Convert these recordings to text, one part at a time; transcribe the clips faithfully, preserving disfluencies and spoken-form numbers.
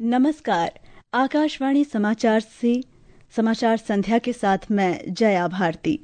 नमस्कार। आकाशवाणी समाचार से समाचार संध्या के साथ मैं जया भारती।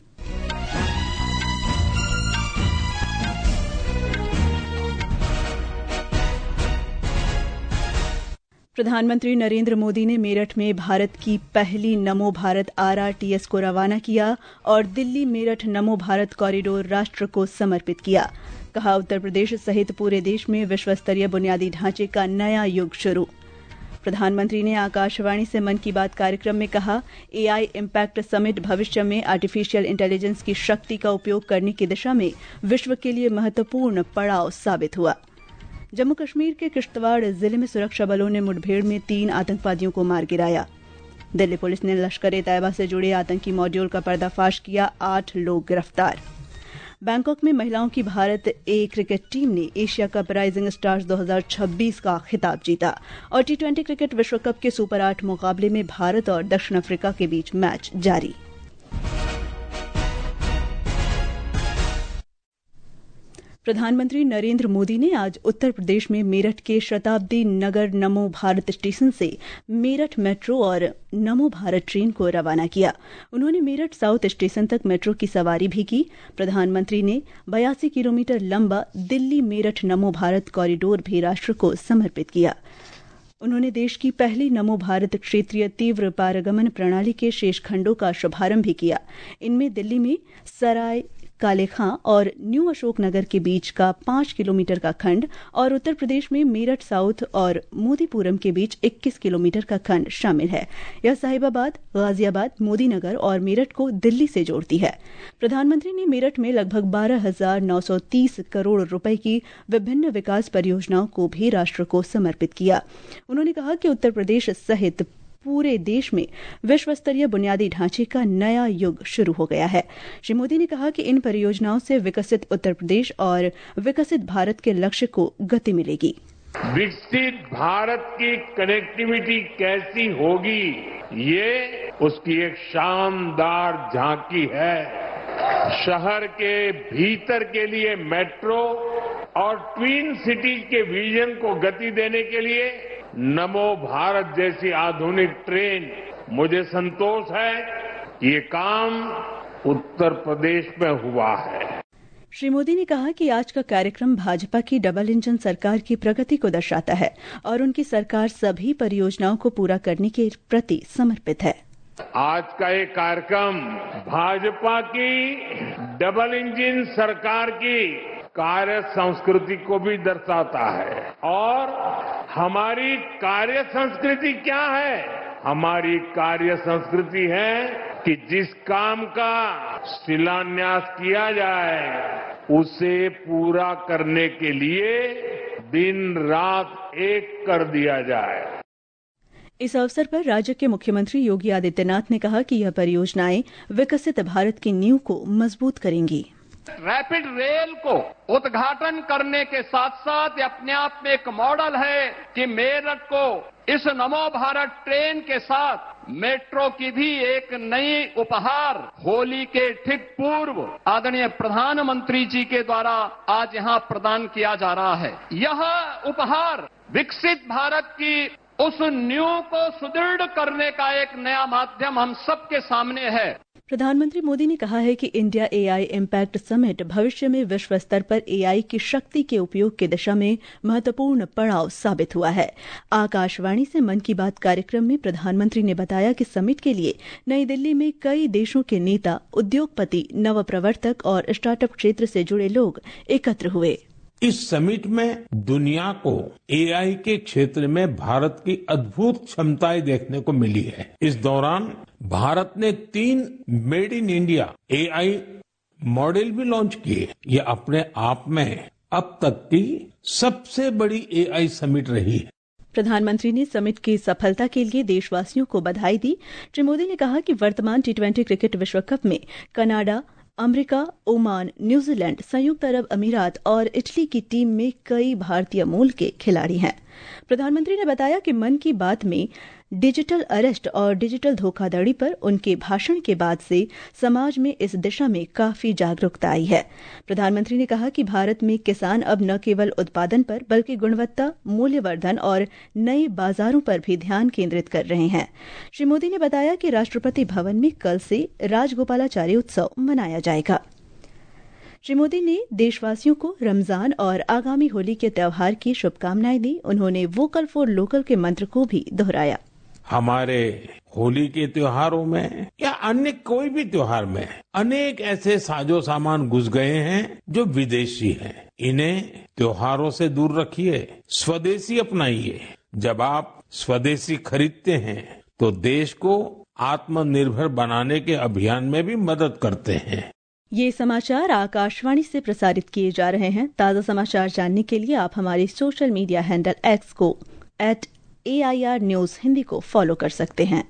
प्रधानमंत्री नरेंद्र मोदी ने मेरठ में भारत की पहली Namo Bharat R R T S को रवाना किया और दिल्ली मेरठ नमो भारत कॉरिडोर राष्ट्र को समर्पित किया। कहा, उत्तर प्रदेश सहित पूरे देश में विश्व स्तरीय बुनियादी ढांचे का नया युग शुरू। प्रधानमंत्री ने आकाशवाणी से मन की बात कार्यक्रम में कहा, ए आई इम्पैक्ट समिट भविष्य में आर्टिफिशियल इंटेलिजेंस की शक्ति का उपयोग करने की दिशा में विश्व के लिए महत्वपूर्ण पड़ाव साबित हुआ। जम्मू कश्मीर के किश्तवाड़ जिले में सुरक्षा बलों ने मुठभेड़ में तीन आतंकवादियों को मार गिराया। दिल्ली पुलिस ने लश्कर-ए-तैयबा से जुड़े आतंकी मॉड्यूल का पर्दाफाश किया, आठ लोग गिरफ्तार। बैंकॉक में महिलाओं की भारत ए क्रिकेट टीम ने एशिया कप राइजिंग स्टार्स दो हज़ार छब्बीस का खिताब जीता और टी ट्वेंटी क्रिकेट विश्व कप के सुपर आठ मुकाबले में भारत और दक्षिण अफ्रीका के बीच मैच जारी। प्रधानमंत्री नरेंद्र मोदी ने आज उत्तर प्रदेश में मेरठ के शताब्दी नगर नमो भारत स्टेशन से मेरठ मेट्रो और नमो भारत ट्रेन को रवाना किया। उन्होंने मेरठ साउथ स्टेशन तक मेट्रो की सवारी भी की। प्रधानमंत्री ने बयासी किलोमीटर लंबा दिल्ली मेरठ नमो भारत कॉरिडोर भी राष्ट्र को समर्पित किया। उन्होंने देश की पहली नमो भारत क्षेत्रीय तीव्र पारगमन प्रणाली के शेष खंडों का शुभारंभ भी किया। इनमें दिल्ली में सराय काले खां और न्यू अशोक नगर के बीच का पांच किलोमीटर का खंड और उत्तर प्रदेश में मेरठ साउथ और मोदीपुरम के बीच इक्कीस किलोमीटर का खंड शामिल है। यह साहिबाबाद, गाजियाबाद, मोदीनगर और मेरठ को दिल्ली से जोड़ती है। प्रधानमंत्री ने मेरठ में लगभग बारह हजार नौ सौ तीस करोड़ रुपए की विभिन्न विकास परियोजनाओं को भी राष्ट्र को समर्पित किया। उन्होंने कहा कि उत्तर प्रदेश सहित पूरे देश में विश्व स्तरीय बुनियादी ढांचे का नया युग शुरू हो गया है। श्री मोदी ने कहा कि इन परियोजनाओं से विकसित उत्तर प्रदेश और विकसित भारत के लक्ष्य को गति मिलेगी। विकसित भारत की कनेक्टिविटी कैसी होगी, ये उसकी एक शानदार झांकी है। शहर के भीतर के लिए मेट्रो और ट्विन सिटीज के विजन को गति देने के लिए नमो भारत जैसी आधुनिक ट्रेन, मुझे संतोष है कि ये काम उत्तर प्रदेश में हुआ है। श्री मोदी ने कहा कि आज का कार्यक्रम भाजपा की डबल इंजन सरकार की प्रगति को दर्शाता है और उनकी सरकार सभी परियोजनाओं को पूरा करने के प्रति समर्पित है। आज का ये कार्यक्रम भाजपा की डबल इंजन सरकार की कार्य संस्कृति को भी दर्शाता है। और हमारी कार्य संस्कृति क्या है? हमारी कार्य संस्कृति है कि जिस काम का शिलान्यास किया जाए उसे पूरा करने के लिए दिन रात एक कर दिया जाए। इस अवसर पर राज्य के मुख्यमंत्री योगी आदित्यनाथ ने कहा कि यह परियोजनाएं विकसित भारत की नींव को मजबूत करेंगी। रैपिड रेल को उद्घाटन करने के साथ साथ अपने आप में एक मॉडल है कि मेरठ को इस नमो भारत ट्रेन के साथ मेट्रो की भी एक नई उपहार होली के ठीक पूर्व आदरणीय प्रधानमंत्री जी के द्वारा आज यहां प्रदान किया जा रहा है। यह उपहार विकसित भारत की उस नींव को सुदृढ़ करने का एक नया माध्यम हम सबके सामने है। प्रधानमंत्री मोदी ने कहा है कि India A I impact summit भविष्य में विश्व स्तर पर ए आई की शक्ति के उपयोग की दिशा में महत्वपूर्ण पड़ाव साबित हुआ है। आकाशवाणी से मन की बात कार्यक्रम में प्रधानमंत्री ने बताया कि समिट के लिए नई दिल्ली में कई देशों के नेता, उद्योगपति, नवप्रवर्तक और स्टार्टअप क्षेत्र से जुड़े लोग एकत्र हुए। इस समिट में दुनिया को ए आई के क्षेत्र में भारत की अद्भुत क्षमताएं देखने को मिली है। इस दौरान भारत ने तीन made in India A I model भी लॉन्च किए। ये अपने आप में अब तक की सबसे बड़ी ए आई समिट रही है। प्रधानमंत्री ने समिट की सफलता के लिए देशवासियों को बधाई दी। श्री मोदी ने कहा कि वर्तमान टी ट्वेंटी क्रिकेट विश्व कप में कनाडा, अमेरिका, ओमान, न्यूजीलैंड, संयुक्त अरब अमीरात और इटली की टीम में कई भारतीय मूल के खिलाड़ी हैं। प्रधानमंत्री ने बताया कि मन की बात में डिजिटल अरेस्ट और डिजिटल धोखाधड़ी पर उनके भाषण के बाद से समाज में इस दिशा में काफी जागरूकता आई है। प्रधानमंत्री ने कहा कि भारत में किसान अब न केवल उत्पादन पर बल्कि गुणवत्ता, मूल्यवर्धन और नए बाजारों पर भी ध्यान केंद्रित कर रहे हैं। श्री मोदी ने बताया कि राष्ट्रपति भवन में कल से राजगोपालाचारी उत्सव मनाया जाएगा। श्री मोदी ने देशवासियों को रमजान और आगामी होली के त्योहार की शुभकामनाएं दी। उन्होंने वोकल फॉर लोकल के मंत्र को भी दोहराया। हमारे होली के त्योहारों में या अन्य कोई भी त्योहार में अनेक ऐसे साजो सामान घुस गए हैं जो विदेशी हैं। इन्हें त्योहारों से दूर रखिए, स्वदेशी अपनाइए। जब आप स्वदेशी खरीदते हैं तो देश को आत्मनिर्भर बनाने के अभियान में भी मदद करते हैं। ये समाचार आकाशवाणी से प्रसारित किए जा रहे हैं। ताज़ा समाचार जानने के लिए आप हमारे सोशल मीडिया हैंडल एक्स को at A I R news Hindi को फॉलो कर सकते हैं।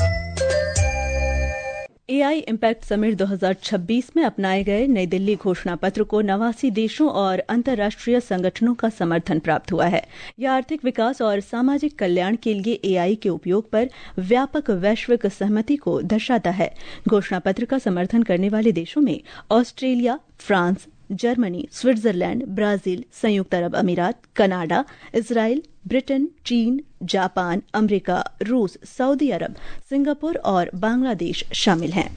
एआई इम्पैक्ट समिट दो हज़ार छब्बीस में अपनाए गए नई दिल्ली घोषणा पत्र को नवासी देशों और अंतर्राष्ट्रीय संगठनों का समर्थन प्राप्त हुआ है। यह आर्थिक विकास और सामाजिक कल्याण के लिए एआई के उपयोग पर व्यापक वैश्विक सहमति को दर्शाता है। घोषणा पत्र का समर्थन करने वाले देशों में Australia, France, Germany, Switzerland, Brazil, संयुक्त अरब अमीरात, कनाडा, इजराइल, ब्रिटेन, चीन, जापान, अमेरिका, रूस, सऊदी अरब, सिंगापुर और बांग्लादेश शामिल हैं।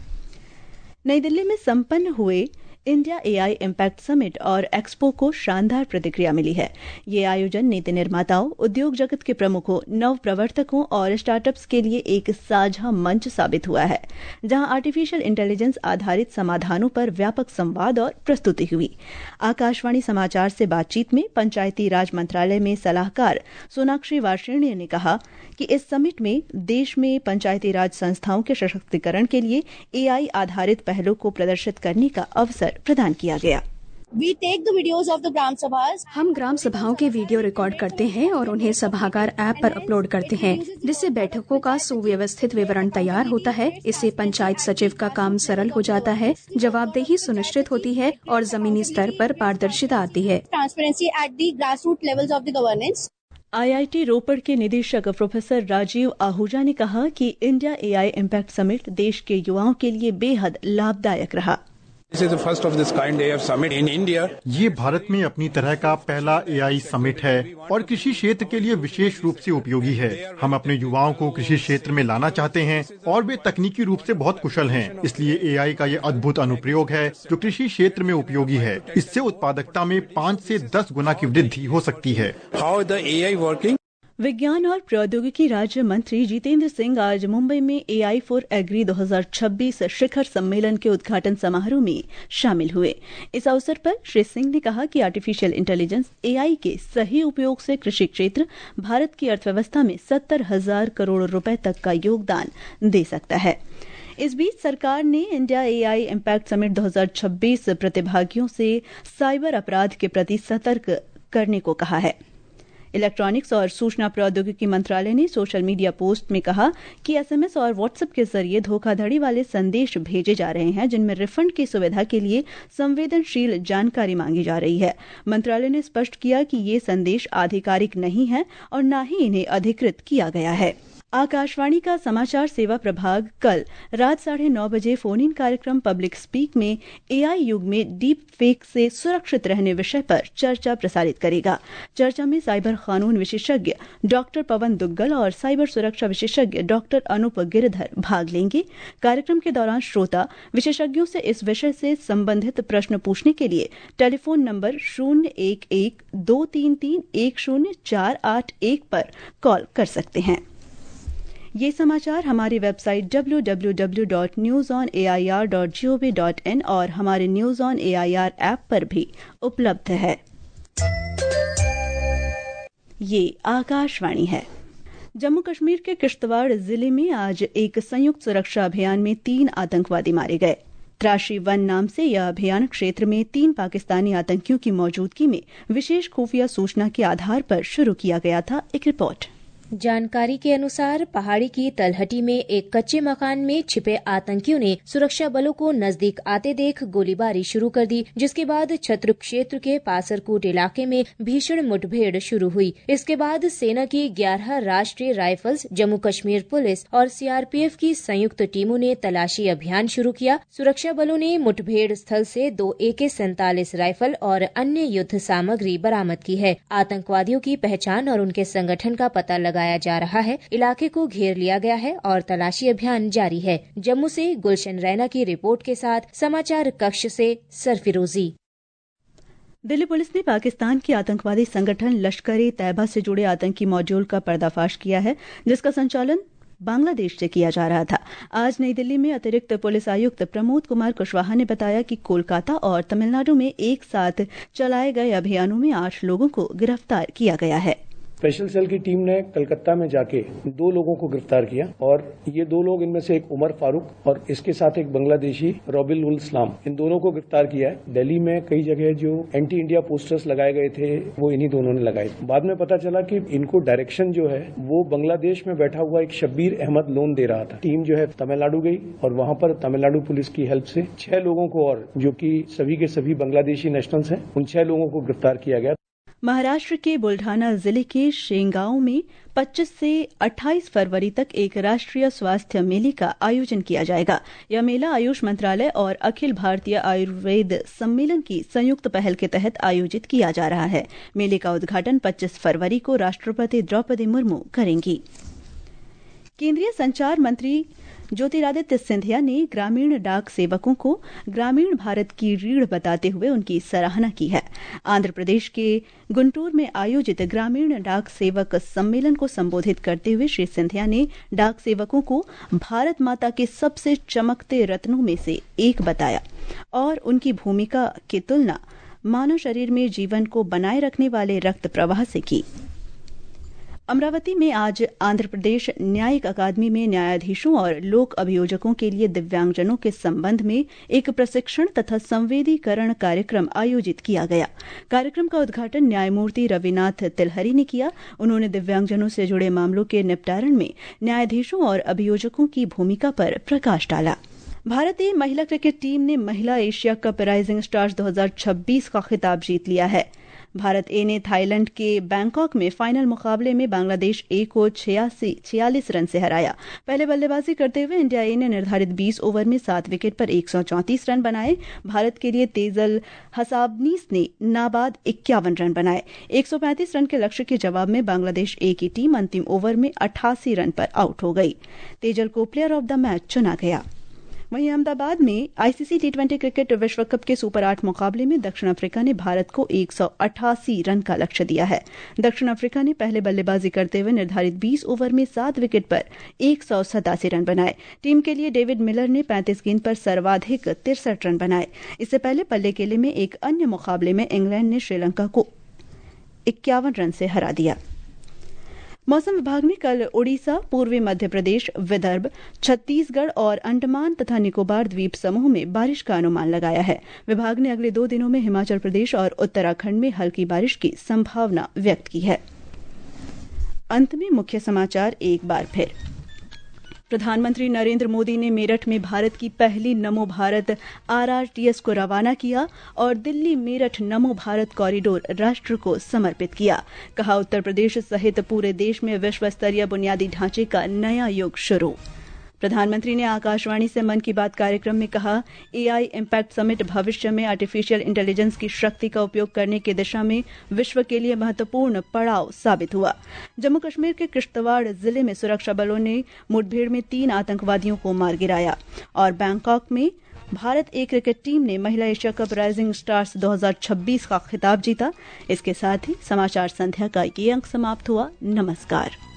नई दिल्ली में संपन्न हुए इंडिया एआई इम्पैक्ट समिट और एक्सपो को शानदार प्रतिक्रिया मिली है। ये आयोजन नीति निर्माताओं, उद्योग जगत के प्रमुखों, नव प्रवर्तकों और स्टार्टअप्स के लिए एक साझा मंच साबित हुआ है, जहां आर्टिफिशियल इंटेलिजेंस आधारित समाधानों पर व्यापक संवाद और प्रस्तुति हुई। आकाशवाणी समाचार से बातचीत में पंचायती राज मंत्रालय में सलाहकार सोनाक्षी वार्ष्णेय ने कहा कि इस समिट में देश में पंचायती राज संस्थाओं के सशक्तिकरण के लिए एआई आधारित पहलों को प्रदर्शित करने का अवसर प्रदान किया गया। We take the videos of the ग्राम सभास। हम ग्राम सभाओं के वीडियो रिकॉर्ड करते हैं और उन्हें सभागार ऐप पर अपलोड करते हैं, जिससे बैठकों का सुव्यवस्थित विवरण तैयार होता है। इससे पंचायत सचिव का काम सरल हो जाता है, जवाबदेही सुनिश्चित होती है और जमीनी स्तर पर पारदर्शिता आती है। Transparency at the grassroot levels of the governance. IIT Ropar के निदेशक प्रोफेसर राजीव आहूजा ने कहा कि इंडिया एआई इम्पैक्ट समिट देश के युवाओं के लिए बेहद लाभदायक रहा। This is the first of this kind A I summit in India. ये भारत में अपनी तरह का पहला एआई समिट है और कृषि क्षेत्र के लिए विशेष रूप से उपयोगी है। हम अपने युवाओं को कृषि क्षेत्र में लाना चाहते हैं और वे तकनीकी रूप से बहुत कुशल हैं। इसलिए एआई का ये अद्भुत अनुप्रयोग है जो कृषि क्षेत्र में उपयोगी है। इससे उत्पादकता में पाँच से दस गुना की वृद्धि हो सकती है। How the A I working? विज्ञान और प्रौद्योगिकी राज्य मंत्री जितेंद्र सिंह आज मुंबई में एआई फॉर एग्री दो हज़ार छब्बीस शिखर सम्मेलन के उद्घाटन समारोह में शामिल हुए। इस अवसर पर श्री सिंह ने कहा कि आर्टिफिशियल इंटेलिजेंस एआई के सही उपयोग से कृषि क्षेत्र भारत की अर्थव्यवस्था में सत्तर हजार करोड़ रुपए तक का योगदान दे सकता है। इस बीच सरकार ने इंडिया एआई इम्पैक्ट समिट दो हज़ार छब्बीस प्रतिभागियों से साइबर अपराध के प्रति सतर्क करने को कहा है। इलेक्ट्रॉनिक्स और सूचना प्रौद्योगिकी मंत्रालय ने सोशल मीडिया पोस्ट में कहा कि एसएमएस और व्हाट्सएप के जरिए धोखाधड़ी वाले संदेश भेजे जा रहे हैं, जिनमें रिफंड की सुविधा के लिए संवेदनशील जानकारी मांगी जा रही है। मंत्रालय ने स्पष्ट किया कि ये संदेश आधिकारिक नहीं है और न ही इन्हें अधिकृत किया गया है। आकाशवाणी का समाचार सेवा प्रभाग कल रात साढ़े नौ बजे फोन इन कार्यक्रम पब्लिक स्पीक में एआई युग में डीप फेक से सुरक्षित रहने विषय पर चर्चा प्रसारित करेगा। चर्चा में साइबर कानून विशेषज्ञ डॉक्टर पवन दुग्गल और साइबर सुरक्षा विशेषज्ञ डॉक्टर अनूप गिरधर भाग लेंगे। कार्यक्रम के दौरान श्रोता विशेषज्ञों से इस विषय से संबंधित प्रश्न पूछने के लिए टेलीफोन नंबर शून्य एक एक दो तीन तीन एक शून्य चार आठ एक पर कॉल कर सकते हैं। ये समाचार हमारी website W W W dot news on A I R dot G O V dot in और हमारे news on A I R app पर भी उपलब्ध है। ये आकाशवाणी है। जम्मू कश्मीर के किश्तवाड़ जिले में आज एक संयुक्त सुरक्षा अभियान में तीन आतंकवादी मारे गए। त्राशी वन नाम से यह अभियान क्षेत्र में तीन पाकिस्तानी आतंकियों की मौजूदगी में विशेष खुफिया सूचना के आधार पर शुरू किया गया था। एक रिपोर्ट। जानकारी के अनुसार पहाड़ी की तलहटी में एक कच्चे मकान में छिपे आतंकियों ने सुरक्षा बलों को नजदीक आते देख गोलीबारी शुरू कर दी, जिसके बाद छत्र क्षेत्र के पासरकोट इलाके में भीषण मुठभेड़ शुरू हुई। इसके बाद सेना की ग्यारह राष्ट्रीय राइफल्स, जम्मू कश्मीर पुलिस और सीआरपीएफ की संयुक्त टीमों ने तलाशी अभियान शुरू किया। सुरक्षा बलों ने मुठभेड़ स्थल से दो ए के सैंतालीस राइफल और अन्य युद्ध सामग्री बरामद की है। आतंकवादियों की पहचान और उनके संगठन का पता लगाया जा रहा है। इलाके को घेर लिया गया है और तलाशी अभियान जारी है। जम्मू से गुलशन रैना की रिपोर्ट के साथ समाचार कक्ष से सरफिरोजी। दिल्ली पुलिस ने पाकिस्तान के आतंकवादी संगठन लश्कर-ए-तैयबा से जुड़े आतंकी मॉड्यूल का पर्दाफाश किया है, जिसका संचालन बांग्लादेश से किया जा रहा था। आज नई दिल्ली में अतिरिक्त पुलिस आयुक्त प्रमोद कुमार कुशवाहा ने बताया कि कोलकाता और तमिलनाडु में एक साथ चलाए गए अभियानों में आठ लोगों को गिरफ्तार किया गया है। स्पेशल सेल की टीम ने कलकत्ता में जाके दो लोगों को गिरफ्तार किया और ये दो लोग, इनमें से एक उमर फारूक और इसके साथ एक बांग्लादेशी रॉबिल उल इस्लाम, इन दोनों को गिरफ्तार किया है। दिल्ली में कई जगह जो एंटी इंडिया पोस्टर्स लगाए गए थे वो इन्हीं दोनों ने लगाए। बाद में पता चला कि इनको डायरेक्शन जो है वो बांग्लादेश में बैठा हुआ एक शब्बीर अहमद लोन दे रहा था। टीम जो है तमिलनाडु गई और वहां पर तमिलनाडु पुलिस की हेल्प से छह लोगों को, और जो कि सभी के सभी बांग्लादेशी नेशनल्स हैं, उन छह लोगों को गिरफ्तार किया गया। महाराष्ट्र के बुल्ढाना जिले के शेंगांव में पच्चीस से अट्ठाईस फरवरी तक एक राष्ट्रीय स्वास्थ्य मेले का आयोजन किया जाएगा। यह मेला आयुष मंत्रालय और अखिल भारतीय आयुर्वेद सम्मेलन की संयुक्त पहल के तहत आयोजित किया जा रहा है। मेले का उद्घाटन पच्चीस फरवरी को राष्ट्रपति द्रौपदी मुर्मू करेंगी। केंद्रीय संचार मंत्री ज्योतिरादित्य सिंधिया ने ग्रामीण डाक सेवकों को ग्रामीण भारत की रीढ़ बताते हुए उनकी सराहना की है। आंध्र प्रदेश के गुंटूर में आयोजित ग्रामीण डाक सेवक सम्मेलन को संबोधित करते हुए श्री सिंधिया ने डाक सेवकों को भारत माता के सबसे चमकते रत्नों में से एक बताया और उनकी भूमिका की तुलना मानव शरीर में जीवन को बनाए रखने वाले रक्त प्रवाह से की। अमरावती में आज आंध्र प्रदेश न्यायिक अकादमी में न्यायाधीशों और लोक अभियोजकों के लिए दिव्यांगजनों के संबंध में एक प्रशिक्षण तथा संवेदीकरण कार्यक्रम आयोजित किया गया। कार्यक्रम का उद्घाटन न्यायमूर्ति रविनाथ तिलहरी ने किया। उन्होंने दिव्यांगजनों से जुड़े मामलों के निपटारण में न्यायाधीशों और अभियोजकों की भूमिका पर प्रकाश डाला। भारतीय महिला क्रिकेट टीम ने महिला एशिया कप राइजिंग स्टार्स दो हज़ार छब्बीस का खिताब जीत लिया है। भारत ए ने थाईलैंड के बैंकॉक में फाइनल मुकाबले में बांग्लादेश ए को छियासी छियालीस रन से हराया। पहले बल्लेबाजी करते हुए इंडिया ए ने निर्धारित बीस ओवर में सात विकेट पर एक सौ चौंतीस रन बनाए। भारत के लिए तेजल हसाबनीस ने नाबाद इक्यावन रन बनाए। एक सौ पैंतीस रन के लक्ष्य के जवाब में बांग्लादेश ए की टीम अंतिम ओवर में अट्ठासी रन पर आउट हो गई। तेजल को प्लेयर ऑफ द मैच चुना गया। वहीं अहमदाबाद में आईसीसी टी ट्वेंटी क्रिकेट विश्व कप के सुपर आठ मुकाबले में दक्षिण अफ्रीका ने भारत को एक सौ अट्ठासी रन का लक्ष्य दिया है। दक्षिण अफ्रीका ने पहले बल्लेबाजी करते हुए निर्धारित बीस ओवर में सात विकेट पर एक सौ सतासी रन बनाए। टीम के लिए डेविड मिलर ने पैंतीस गेंद पर सर्वाधिक तिरसठ रन बनाए। इससे पहले पल्लेकेले में एक अन्य मुकाबले में इंग्लैंड ने श्रीलंका को इक्यावन रन से हरा दिया। मौसम विभाग ने कल ओडिशा, पूर्वी मध्य प्रदेश, विदर्भ, छत्तीसगढ़ और अंडमान तथा निकोबार द्वीप समूह में बारिश का अनुमान लगाया है। विभाग ने अगले दो दिनों में हिमाचल प्रदेश और उत्तराखंड में हल्की बारिश की संभावना व्यक्त की है। अंत में मुख्य समाचार एक बार फिर। प्रधानमंत्री नरेंद्र मोदी ने मेरठ में भारत की पहली नमो भारत आरआरटीएस को रवाना किया और दिल्ली मेरठ नमो भारत कॉरिडोर राष्ट्र को समर्पित किया। कहा, उत्तर प्रदेश सहित पूरे देश में विश्व स्तरीय बुनियादी ढांचे का नया युग शुरू। प्रधानमंत्री ने आकाशवाणी से मन की बात कार्यक्रम में कहा, एआई इम्पैक्ट समिट भविष्य में आर्टिफिशियल इंटेलिजेंस की शक्ति का उपयोग करने की दिशा में विश्व के लिए महत्वपूर्ण पड़ाव साबित हुआ। जम्मू कश्मीर के किश्तवाड़ जिले में सुरक्षा बलों ने मुठभेड़ में तीन आतंकवादियों को मार गिराया। और बैंकॉक में भारत ए क्रिकेट टीम ने महिला एशिया कप राइजिंग स्टार्स दो हज़ार छब्बीस का खिताब जीता। इसके साथ ही समाचार संध्या का ये अंक समाप्त हुआ। नमस्कार।